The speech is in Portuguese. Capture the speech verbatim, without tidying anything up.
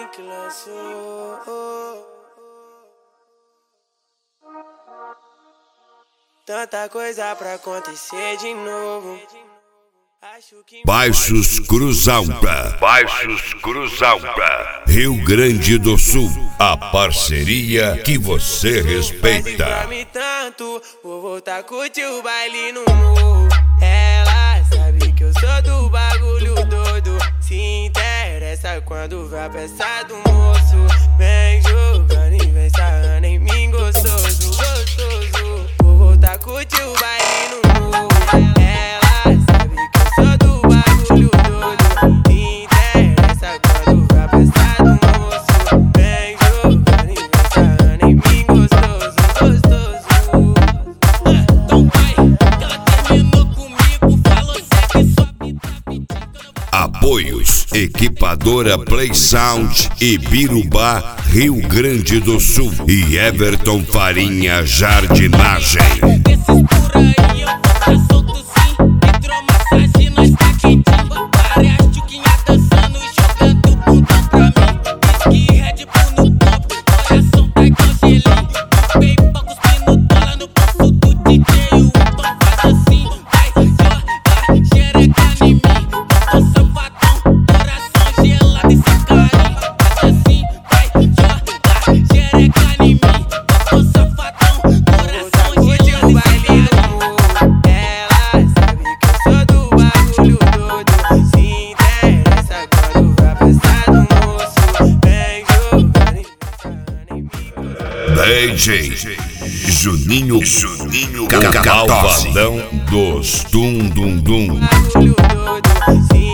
que lançou. Tanta coisa pra acontecer de novo. Baixos Cruzalta, Baixos Cruzalta, Rio Grande do Sul, a parceria que você respeita. Tanto, vou voltar a curtir o baile no morro. Ela sabe que eu sou do bagulho doido. Se interessa quando vai a peça do moço. Vem jogando e vem sarrando em mim gostoso, gostoso. Vou voltar a curtir o baile no morro. Ela sabe que eu sou do bagulho doido. Se interessa quando vai a peça do moço. Vem jogando e vem sarrando em mim gostoso, gostoso. Então vai, que ela terminou comigo, falou sério, sobe, tá pedindo. Apoios: Equipadora Play Sound e Birubá, Rio Grande do Sul, e Everton Farinha Jardinagem. Desses por aí eu vou tá solto sim. Hidromassagem, nós tá quentinho. Várias tchuquinhas dançando e jogando bundão pra mim. Whisky, Red Bull no copo, coração tá igual gelinho. Bem poucos pinos, bola no bolso do D J. O tom faz assim, vai, joga, xereca em mim. Eu tô safadão, coração gelado e sem carinho. Faz assim, vai, joga, xereca em mim. Eu tô safadão, coração gelado e sem carinho. Ela sabe que eu sou do bagulho doido. Se interessa quando vai passar do moço. Vem jogando e vem sarrando em mim. D J Juninho, Juninho Cavalvadão dos Dum Dum Dum. Bagulho doido. Se